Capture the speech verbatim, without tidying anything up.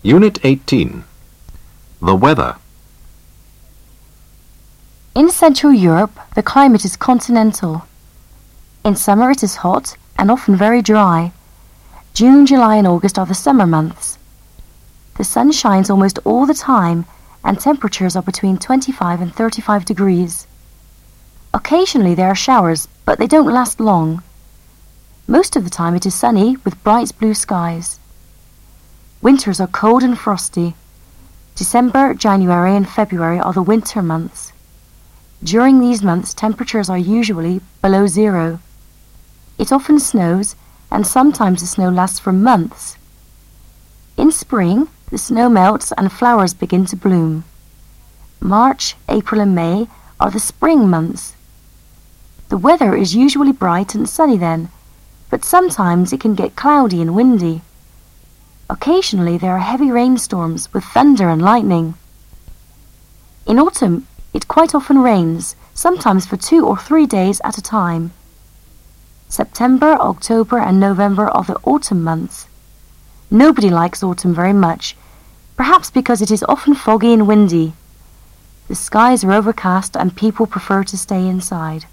Unit eighteen. The weather. In Central Europe, the climate is continental. In summer it is hot and often very dry. June, July and August are the summer months. The sun shines almost all the time and temperatures are between twenty-five and thirty-five degrees. Occasionally there are showers, but they don't last long. Most of the time it is sunny with bright blue skies. Winters are cold and frosty. December, January and February are the winter months. During these months temperatures are usually below zero. It often snows and sometimes the snow lasts for months. In spring, the snow melts and flowers begin to bloom. March, April and May are the spring months. The weather is usually bright and sunny then, but sometimes it can get cloudy and windy. Occasionally there are heavy rainstorms with thunder and lightning. In autumn, it quite often rains, sometimes for two or three days at a time. September, October and November are the autumn months. Nobody likes autumn very much, perhaps because it is often foggy and windy. The skies are overcast and people prefer to stay inside.